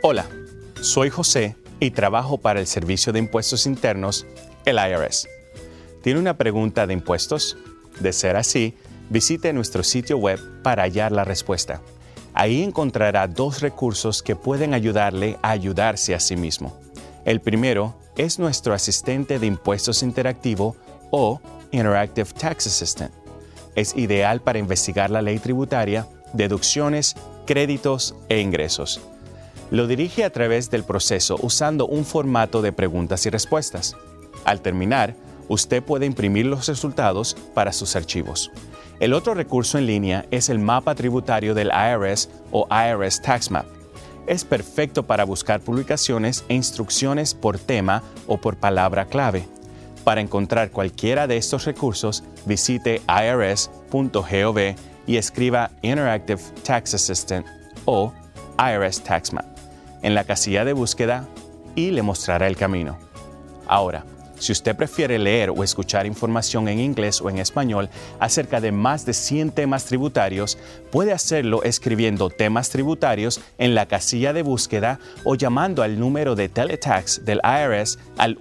Hola, soy José y trabajo para el Servicio de Impuestos Internos, el IRS. ¿Tiene una pregunta de impuestos? De ser así, visite nuestro sitio web para hallar la respuesta. Ahí encontrará 2 recursos que pueden ayudarle a ayudarse a sí mismo. El primero es nuestro asistente de impuestos interactivo o Interactive Tax Assistant. Es ideal para investigar la ley tributaria, deducciones, créditos e ingresos. Lo dirige a través del proceso usando un formato de preguntas y respuestas. Al terminar, usted puede imprimir los resultados para sus archivos. El otro recurso en línea es el mapa tributario del IRS o IRS Tax Map. Es perfecto para buscar publicaciones e instrucciones por tema o por palabra clave. Para encontrar cualquiera de estos recursos, visite irs.gov y escriba Interactive Tax Assistant o IRS Tax Map en la casilla de búsqueda y le mostrará el camino. Ahora, si usted prefiere leer o escuchar información en inglés o en español acerca de más de 100 temas tributarios, puede hacerlo escribiendo temas tributarios en la casilla de búsqueda o llamando al número de Teletax del IRS al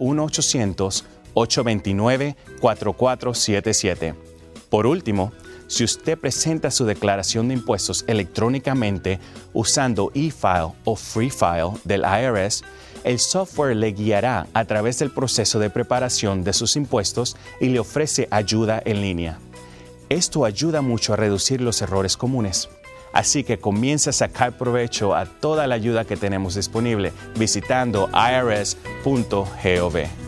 1-800-829-4477. Por último, si usted presenta su declaración de impuestos electrónicamente usando eFile o Free File del IRS, el software le guiará a través del proceso de preparación de sus impuestos y le ofrece ayuda en línea. Esto ayuda mucho a reducir los errores comunes. Así que comienza a sacar provecho a toda la ayuda que tenemos disponible visitando irs.gov.